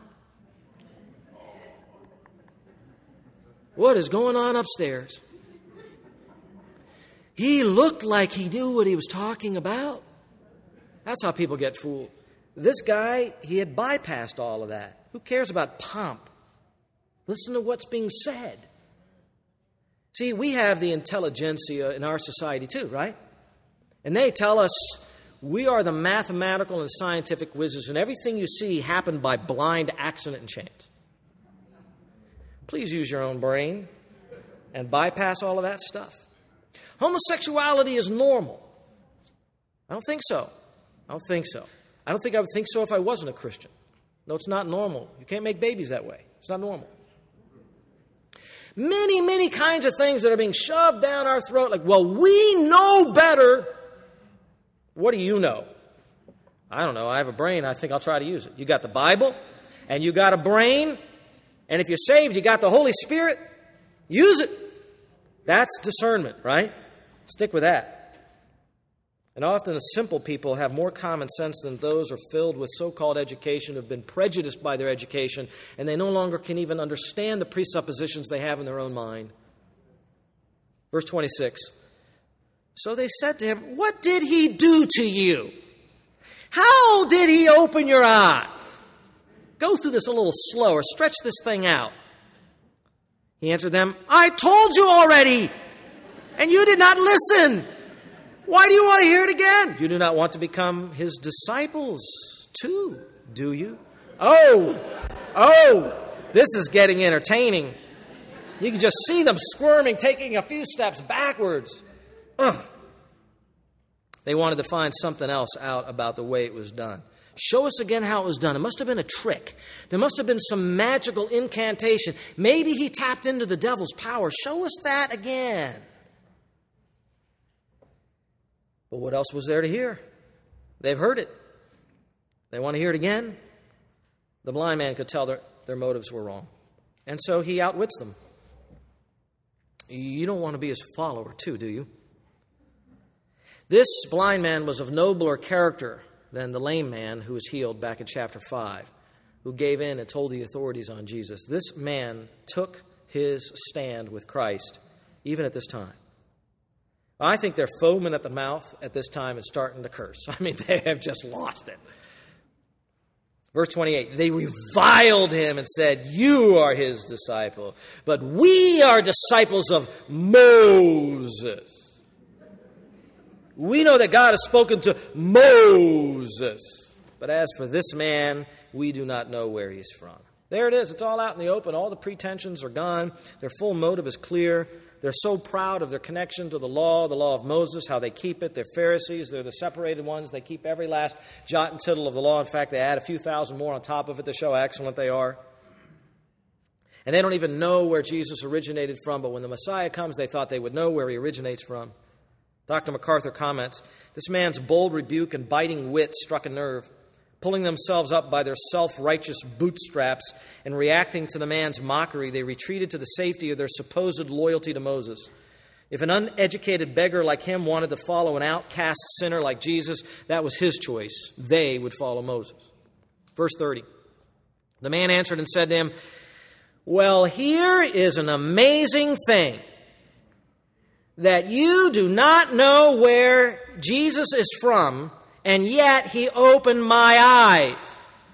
What is going on upstairs? He looked like he knew what he was talking about. That's how people get fooled. This guy, he had bypassed all of that. Who cares about pomp? Listen to what's being said. See, we have the intelligentsia in our society too, right? And they tell us we are the mathematical and scientific wizards, and everything you see happened by blind accident and chance. Please use your own brain and bypass all of that stuff. Homosexuality is normal. I don't think so. I don't think I would think so if I wasn't a Christian. No, it's not normal. You can't make babies that way. It's not normal. Many, many kinds of things that are being shoved down our throat. Like, well, we know better. What do you know? I don't know. I have a brain. I think I'll try to use it. You got the Bible, and you got a brain, and if you're saved, you got the Holy Spirit. Use it. That's discernment, right? Stick with that. And often the simple people have more common sense than those who are filled with so-called education, who have been prejudiced by their education, and they no longer can even understand the presuppositions they have in their own mind. Verse 26. So they said to him, "What did he do to you? How did he open your eyes?" Go through this a little slower. Stretch this thing out. He answered them, "I told you already, and you did not listen. Why do you want to hear it again? You do not want to become his disciples too, do you?" Oh, this is getting entertaining. You can just see them squirming, taking a few steps backwards. They wanted to find something else out about the way it was done. Show us again how it was done. It must have been a trick. There must have been some magical incantation. Maybe he tapped into the devil's power. Show us that again. But what else was there to hear? They've heard it. They want to hear it again? The blind man could tell their motives were wrong. And so he outwits them. You don't want to be his follower too, do you? This blind man was of nobler character than the lame man who was healed back in chapter 5, who gave in and told the authorities on Jesus. This man took his stand with Christ, even at this time. I think they're foaming at the mouth at this time and starting to curse. I mean, they have just lost it. Verse 28, they reviled him and said, "You are his disciple, but we are disciples of Moses. We know that God has spoken to Moses. But as for this man, we do not know where he's from." There it is. It's all out in the open. All the pretensions are gone. Their full motive is clear. They're so proud of their connection to the law of Moses, how they keep it. They're Pharisees. They're the separated ones. They keep every last jot and tittle of the law. In fact, they add a few thousand more on top of it to show how excellent they are. And they don't even know where Jesus originated from. But when the Messiah comes, they thought they would know where he originates from. Dr. MacArthur comments, "This man's bold rebuke and biting wit struck a nerve. Pulling themselves up by their self-righteous bootstraps and reacting to the man's mockery, they retreated to the safety of their supposed loyalty to Moses. If an uneducated beggar like him wanted to follow an outcast sinner like Jesus, that was his choice. They would follow Moses." Verse 30. The man answered and said to him, "Well, here is an amazing thing, that you do not know where Jesus is from, and yet he opened my eyes.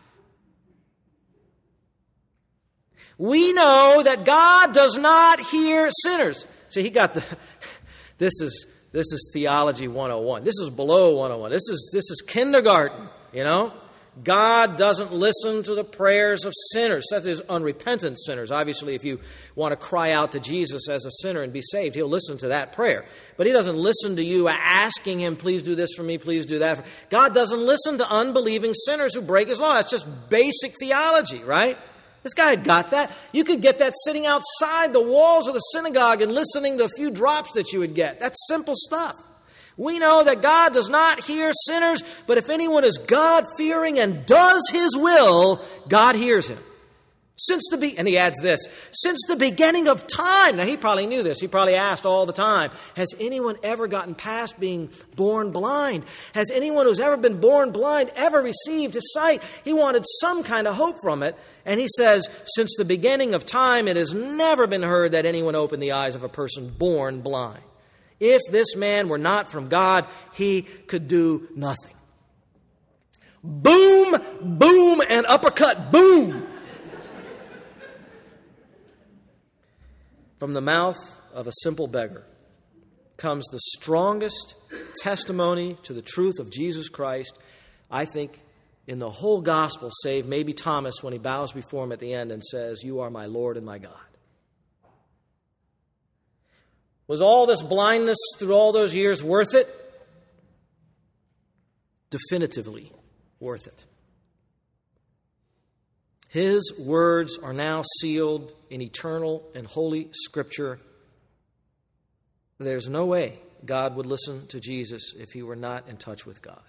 We know that God does not hear sinners." See, he got this is theology 101. This is below 101. This is kindergarten, you know. God doesn't listen to the prayers of sinners, such as unrepentant sinners. Obviously, if you want to cry out to Jesus as a sinner and be saved, he'll listen to that prayer. But he doesn't listen to you asking him, "Please do this for me, please do that." God doesn't listen to unbelieving sinners who break his law. That's just basic theology, right? This guy had got that. You could get that sitting outside the walls of the synagogue and listening to a few drops that you would get. That's simple stuff. We know that God does not hear sinners, but if anyone is God-fearing and does his will, God hears him. And he adds this, since the beginning of time. Now, he probably knew this. He probably asked all the time, has anyone ever gotten past being born blind? Has anyone who's ever been born blind ever received his sight? He wanted some kind of hope from it. And he says, since the beginning of time, it has never been heard that anyone opened the eyes of a person born blind. If this man were not from God, he could do nothing. Boom, boom, and uppercut, boom. From the mouth of a simple beggar comes the strongest testimony to the truth of Jesus Christ, I think, in the whole gospel, save maybe Thomas when he bows before him at the end and says, "You are my Lord and my God." Was all this blindness through all those years worth it? Definitively worth it. His words are now sealed in eternal and holy Scripture. There's no way God would listen to Jesus if he were not in touch with God.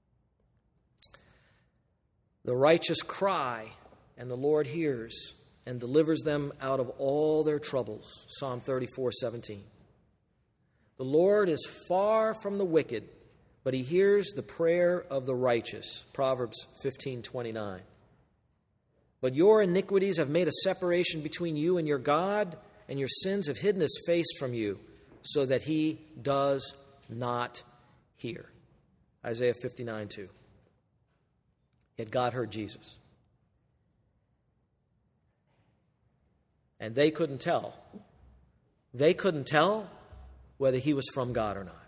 The righteous cry, and the Lord hears and delivers them out of all their troubles. Psalm 34:17. The Lord is far from the wicked, but he hears the prayer of the righteous. Proverbs 15:29. But your iniquities have made a separation between you and your God, and your sins have hidden his face from you, so that he does not here. Isaiah 59:2. Yet God heard Jesus. And they couldn't tell. They couldn't tell whether he was from God or not.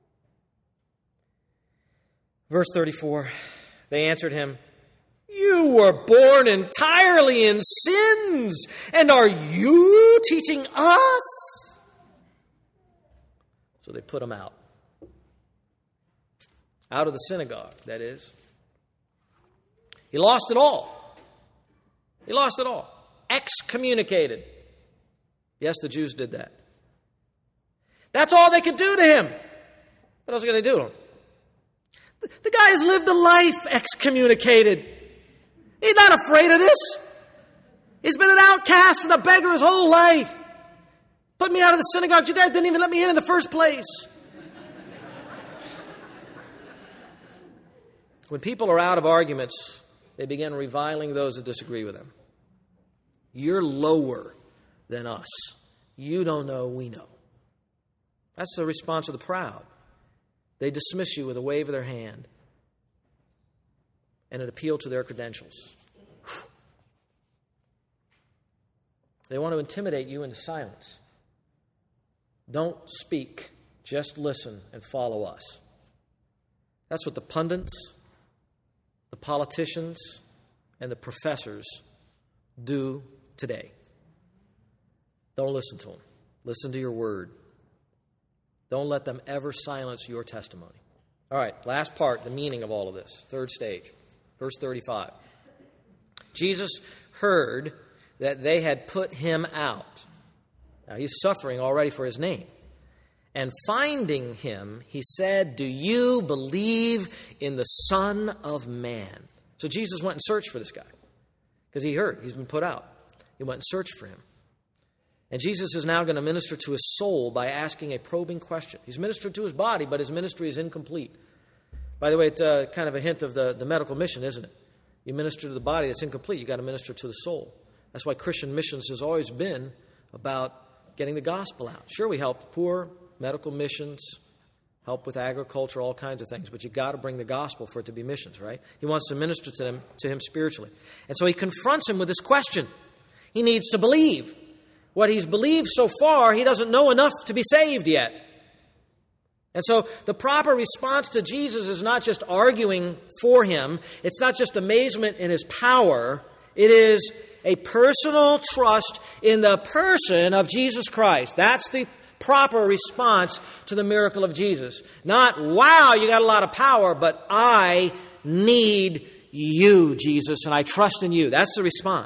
Verse 34, they answered him, "You were born entirely in sins, and are you teaching us?" So they put him out. Out of the synagogue, that is. He lost it all. He lost it all. Excommunicated. Yes, the Jews did that. That's all they could do to him. What else are they going to do to him? The guy has lived a life excommunicated. He's not afraid of this. He's been an outcast and a beggar his whole life. Put me out of the synagogue. You guys didn't even let me in the first place. When people are out of arguments, they begin reviling those that disagree with them. You're lower than us. You don't know, we know. That's the response of the proud. They dismiss you with a wave of their hand and an appeal to their credentials. They want to intimidate you into silence. Don't speak, just listen and follow us. That's what the pundits, the politicians, and the professors do today. Don't listen to them. Listen to your word. Don't let them ever silence your testimony. All right, last part, the meaning of all of this. Third stage, verse 35. Jesus heard that they had put him out. Now, he's suffering already for his name. And finding him, he said, "Do you believe in the Son of Man?" So Jesus went and searched for this guy because he heard he's been put out. He went and searched for him. And Jesus is now going to minister to his soul by asking a probing question. He's ministered to his body, but his ministry is incomplete. By the way, it's kind of a hint of the medical mission, isn't it? You minister to the body that's incomplete. You've got to minister to the soul. That's why Christian missions has always been about getting the gospel out. Sure, we help the poor, medical missions, help with agriculture, all kinds of things. But you've got to bring the gospel for it to be missions, right? He wants to minister to him spiritually. And so he confronts him with this question. He needs to believe. What he's believed so far, he doesn't know enough to be saved yet. And so the proper response to Jesus is not just arguing for him. It's not just amazement in his power. It is a personal trust in the person of Jesus Christ. That's the proper response to the miracle of Jesus. Not, "Wow, you got a lot of power," but "I need you, Jesus, and I trust in you." That's the response.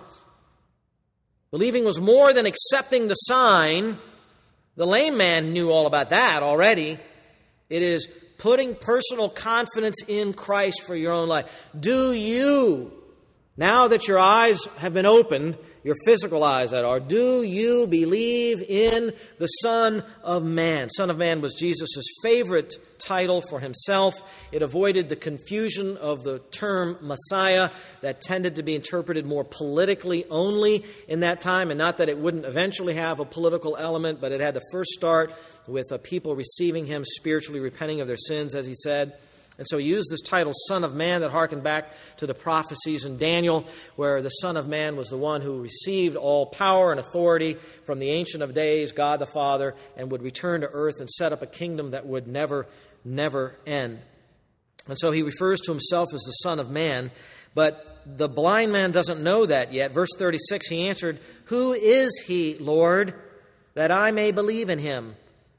Believing was more than accepting the sign. The lame man knew all about that already. It is putting personal confidence in Christ for your own life. Do you, now that your eyes have been opened, your physical eyes that are, do you believe in the Son of Man? Son of Man was Jesus' favorite title for himself. It avoided the confusion of the term Messiah that tended to be interpreted more politically only in that time, and not that it wouldn't eventually have a political element, but it had to first start with people receiving him spiritually, repenting of their sins, as he said. And so he used this title, Son of Man, that harkened back to the prophecies in Daniel, where the Son of Man was the one who received all power and authority from the Ancient of Days, God the Father, and would return to earth and set up a kingdom that would never end. And so he refers to himself as the Son of Man, but the blind man doesn't know that yet. Verse 36, he answered, "Who is he, Lord, that I may believe in him?"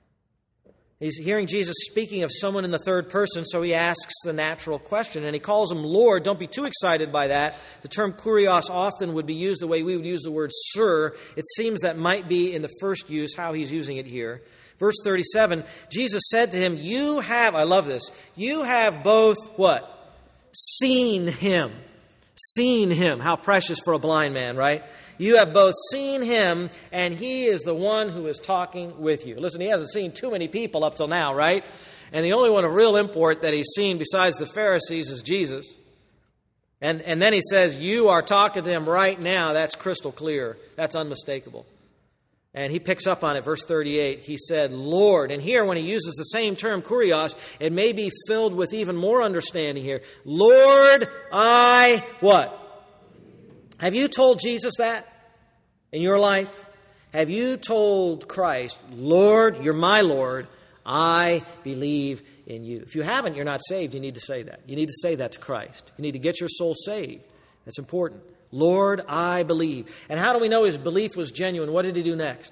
He's hearing Jesus speaking of someone in the third person, so he asks the natural question, and he calls him Lord. Don't be too excited by that. The term kurios often would be used the way we would use the word sir. It seems that might be in the first use how he's using it here. Verse 37, Jesus said to him, "You have," I love this, "you have both," what? "Seen him." Seen him. How precious for a blind man, right? "You have both seen him, and he is the one who is talking with you." Listen, he hasn't seen too many people up till now, right? And the only one of real import that he's seen besides the Pharisees is Jesus. And then he says, "You are talking to him right now." That's crystal clear. That's unmistakable. And he picks up on it, verse 38. He said, Lord. And here, when he uses the same term, kurios, it may be filled with even more understanding here. Lord, I what? Have you told Jesus that in your life? Have you told Christ, Lord, you're my Lord, I believe in you? If you haven't, you're not saved. You need to say that. You need to say that to Christ. You need to get your soul saved. That's important. Lord, I believe. And how do we know his belief was genuine? What did he do next?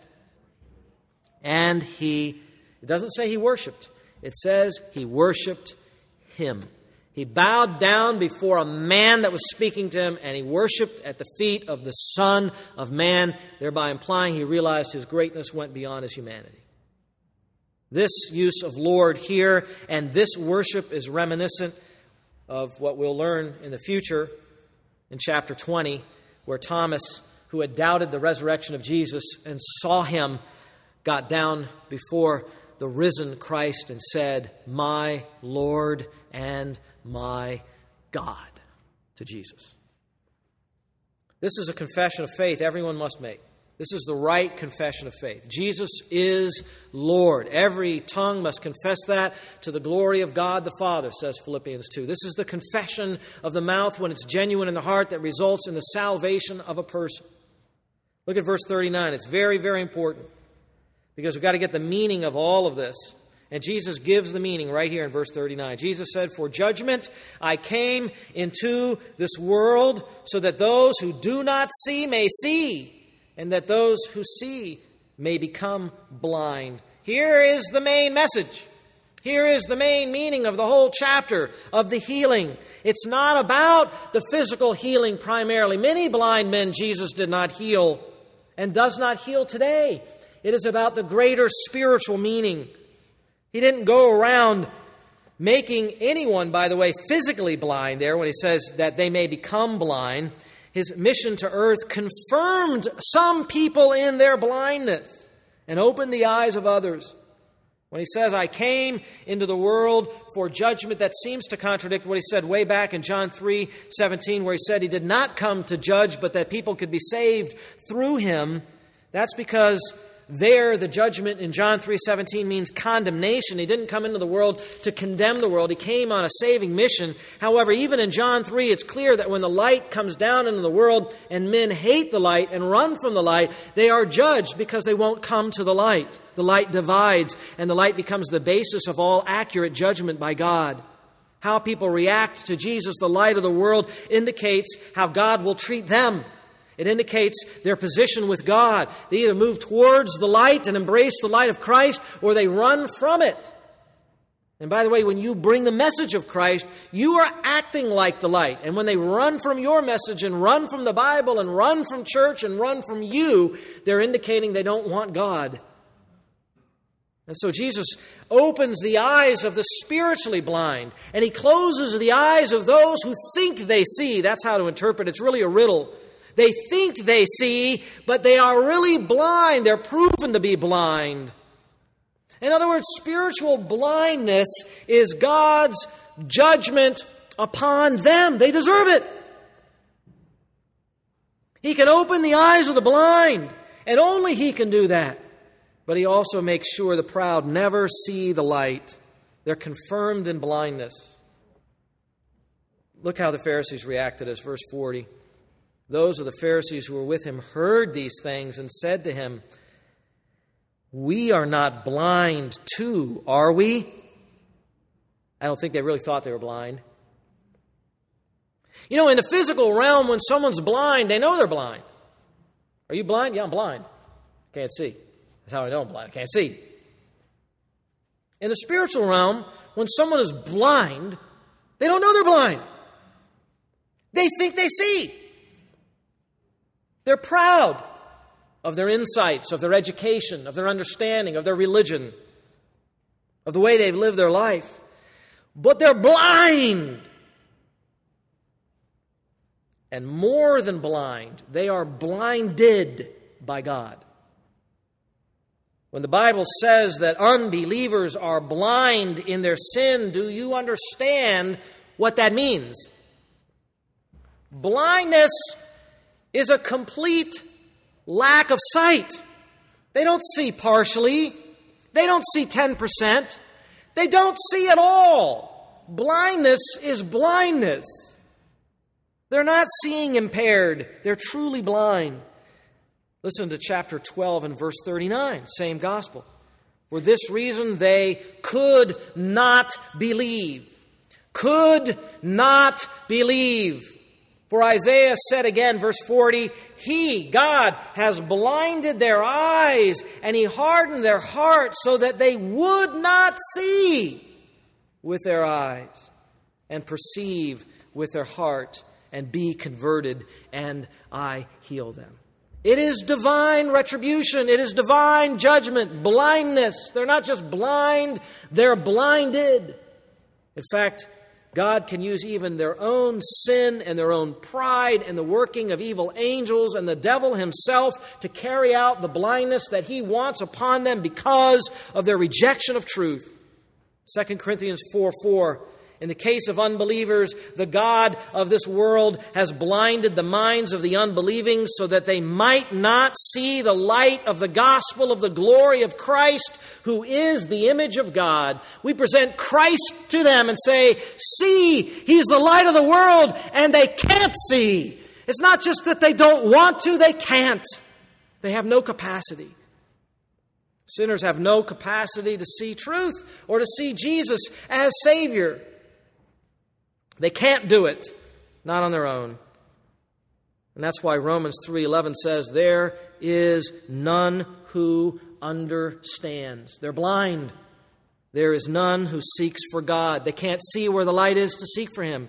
And it doesn't say he worshiped. It says he worshiped him. He bowed down before a man that was speaking to him, and he worshiped at the feet of the Son of Man, thereby implying he realized his greatness went beyond his humanity. This use of Lord here and this worship is reminiscent of what we'll learn in the future in chapter 20, where Thomas, who had doubted the resurrection of Jesus and saw him, got down before the risen Christ and said, my Lord and my God, to Jesus. This is a confession of faith everyone must make. This is the right confession of faith. Jesus is Lord. Every tongue must confess that to the glory of God the Father, says Philippians 2. This is the confession of the mouth when it's genuine in the heart that results in the salvation of a person. Look at verse 39. It's very, very important because we've got to get the meaning of all of this. And Jesus gives the meaning right here in verse 39. Jesus said, for judgment I came into this world so that those who do not see may see, and that those who see may become blind. Here is the main message. Here is the main meaning of the whole chapter of the healing. It's not about the physical healing primarily. Many blind men Jesus did not heal and does not heal today. It is about the greater spiritual meaning. He didn't go around making anyone, by the way, physically blind there when he says that they may become blind. His mission to earth confirmed some people in their blindness and opened the eyes of others. When he says, I came into the world for judgment, that seems to contradict what he said way back in John 3:17, where he said he did not come to judge, but that people could be saved through him. That's because there, the judgment in John 3:17 means condemnation. He didn't come into the world to condemn the world. He came on a saving mission. However, even in John 3, it's clear that when the light comes down into the world and men hate the light and run from the light, they are judged because they won't come to the light. The light divides, and the light becomes the basis of all accurate judgment by God. How people react to Jesus, the light of the world, indicates how God will treat them. It indicates their position with God. They either move towards the light and embrace the light of Christ, or they run from it. And by the way, when you bring the message of Christ, you are acting like the light. And when they run from your message and run from the Bible and run from church and run from you, they're indicating they don't want God. And so Jesus opens the eyes of the spiritually blind, and he closes the eyes of those who think they see. That's how to interpret it. It's really a riddle. They think they see, but they are really blind. They're proven to be blind. In other words, spiritual blindness is God's judgment upon them. They deserve it. He can open the eyes of the blind, and only he can do that. But he also makes sure the proud never see the light. They're confirmed in blindness. Look how the Pharisees reacted as verse 40. Those of the Pharisees who were with him heard these things and said to him, we are not blind too, are we? I don't think they really thought they were blind. You know, in the physical realm, when someone's blind, they know they're blind. Are you blind? Yeah, I'm blind. Can't see. That's how I know I'm blind. I can't see. In the spiritual realm, when someone is blind, they don't know they're blind. They think they see. They're proud of their insights, of their education, of their understanding, of their religion, of the way they've lived their life. But they're blind. And more than blind, they are blinded by God. When the Bible says that unbelievers are blind in their sin, do you understand what that means? Blindness is a complete lack of sight. They don't see partially. They don't see 10%. They don't see at all. Blindness is blindness. They're not seeing impaired. They're truly blind. Listen to chapter 12 and verse 39, same gospel. For this reason they could not believe. Could not believe. For Isaiah said again, verse 40, He, God, has blinded their eyes, and He hardened their hearts so that they would not see with their eyes, and perceive with their heart, and be converted, and I heal them. It is divine retribution. It is divine judgment. Blindness. They're not just blind, they're blinded. In fact, God can use even their own sin and their own pride and the working of evil angels and the devil himself to carry out the blindness that he wants upon them because of their rejection of truth. 2 Corinthians 4:4. In the case of unbelievers, the God of this world has blinded the minds of the unbelieving so that they might not see the light of the gospel of the glory of Christ, who is the image of God. We present Christ to them and say, see, He's the light of the world, and they can't see. It's not just that they don't want to, they can't. They have no capacity. Sinners have no capacity to see truth or to see Jesus as Savior. They can't do it, not on their own. And that's why Romans 3:11 says, there is none who understands. They're blind. There is none who seeks for God. They can't see where the light is to seek for Him.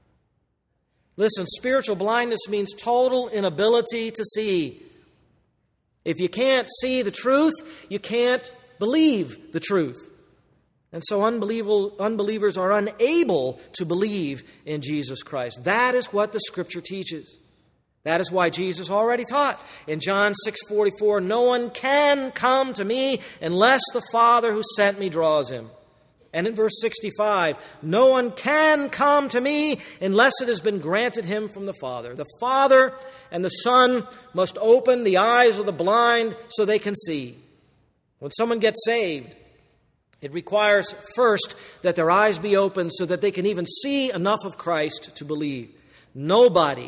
Listen, spiritual blindness means total inability to see. If you can't see the truth, you can't believe the truth. And so unbelievers are unable to believe in Jesus Christ. That is what the Scripture teaches. That is why Jesus already taught in John 6:44, no one can come to me unless the Father who sent me draws him. And in verse 65, no one can come to me unless it has been granted him from the Father. The Father and the Son must open the eyes of the blind so they can see. When someone gets saved, it requires first that their eyes be opened so that they can even see enough of Christ to believe. Nobody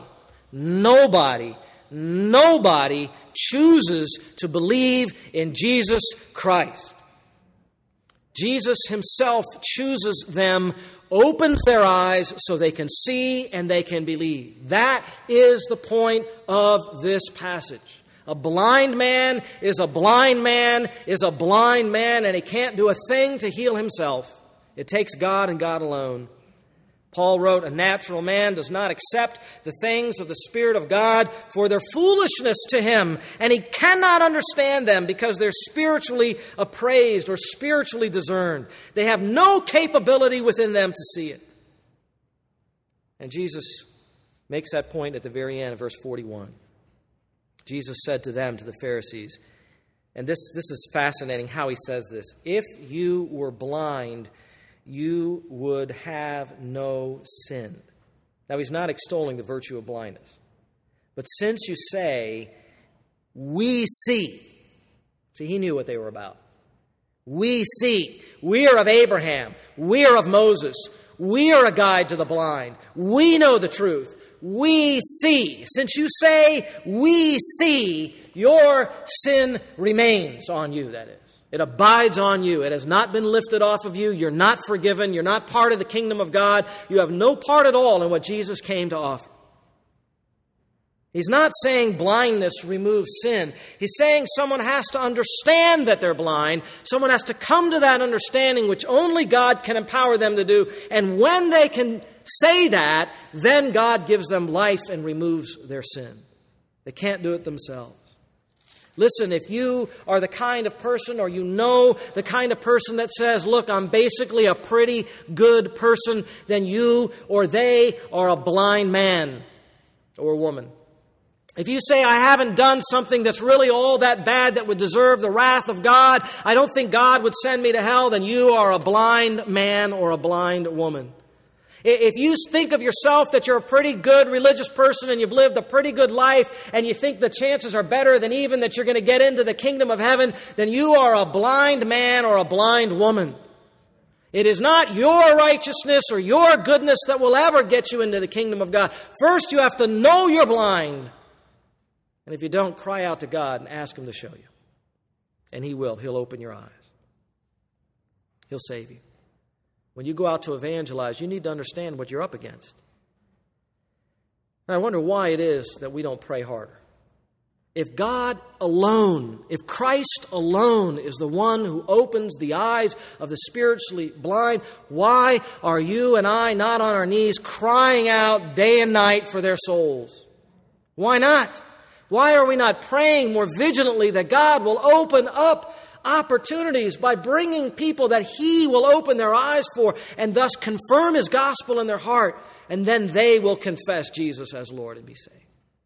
chooses to believe in Jesus Christ. Jesus Himself chooses them, opens their eyes so they can see and they can believe. That is the point of this passage. A blind man is a blind man is a blind man, and he can't do a thing to heal himself. It takes God and God alone. Paul wrote, a natural man does not accept the things of the Spirit of God, for their foolishness to him, and he cannot understand them because they're spiritually appraised or spiritually discerned. They have no capability within them to see it. And Jesus makes that point at the very end of verse 41. Jesus said to them, to the Pharisees, and this is fascinating how he says this, if you were blind, you would have no sin. Now, he's not extolling the virtue of blindness. But since you say, we see. See, he knew what they were about. We see. We are of Abraham. We are of Moses. We are a guide to the blind. We know the truth. We see. Since you say, we see, your sin remains on you, that is. It abides on you. It has not been lifted off of you. You're not forgiven. You're not part of the kingdom of God. You have no part at all in what Jesus came to offer. He's not saying blindness removes sin. He's saying someone has to understand that they're blind. Someone has to come to that understanding which only God can empower them to do. And when they can say that, then God gives them life and removes their sin. They can't do it themselves. Listen, if you are the kind of person, or you know the kind of person that says, look, I'm basically a pretty good person, then you or they are a blind man or woman. If you say, I haven't done something that's really all that bad that would deserve the wrath of God, I don't think God would send me to hell, then you are a blind man or a blind woman. If you think of yourself that you're a pretty good religious person and you've lived a pretty good life and you think the chances are better than even that you're going to get into the kingdom of heaven, then you are a blind man or a blind woman. It is not your righteousness or your goodness that will ever get you into the kingdom of God. First, you have to know you're blind. And if you don't, cry out to God and ask Him to show you. And He will. He'll open your eyes. He'll save you. When you go out to evangelize, you need to understand what you're up against. And I wonder why it is that we don't pray harder. If God alone, if Christ alone is the one who opens the eyes of the spiritually blind, why are you and I not on our knees crying out day and night for their souls? Why not? Why are we not praying more vigilantly that God will open up opportunities by bringing people that He will open their eyes for and thus confirm His gospel in their heart, and then they will confess Jesus as Lord and be saved?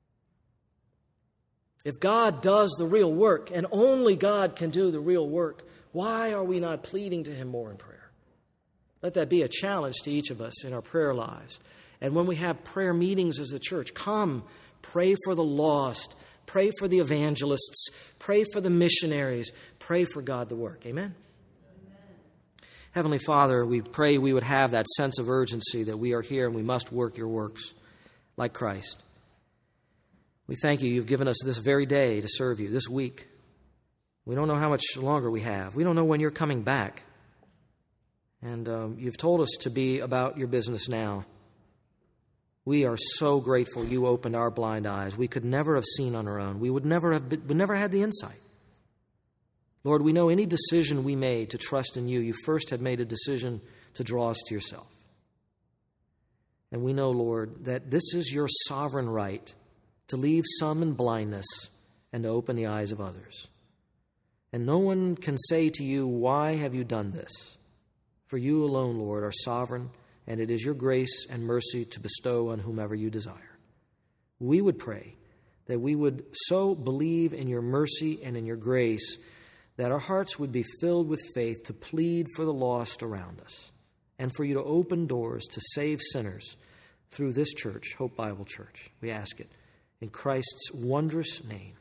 If God does the real work, and only God can do the real work, why are we not pleading to Him more in prayer? Let that be a challenge to each of us in our prayer lives. And when we have prayer meetings as a church, come, pray for the lost, pray for the evangelists, pray for the missionaries, pray for God to work. Amen? Heavenly Father, we pray we would have that sense of urgency that we are here and we must work your works like Christ. We thank you. You've given us this very day to serve you, this week. We don't know how much longer we have. We don't know when you're coming back. And you've told us to be about your business now. We are so grateful you opened our blind eyes. We could never have seen on our own. We would never had the insight. Lord, we know any decision we made to trust in you, you first had made a decision to draw us to yourself. And we know, Lord, that this is your sovereign right to leave some in blindness and to open the eyes of others. And no one can say to you, why have you done this? For you alone, Lord, are sovereign, and it is your grace and mercy to bestow on whomever you desire. We would pray that we would so believe in your mercy and in your grace that our hearts would be filled with faith to plead for the lost around us and for you to open doors to save sinners through this church, Hope Bible Church. We ask it in Christ's wondrous name.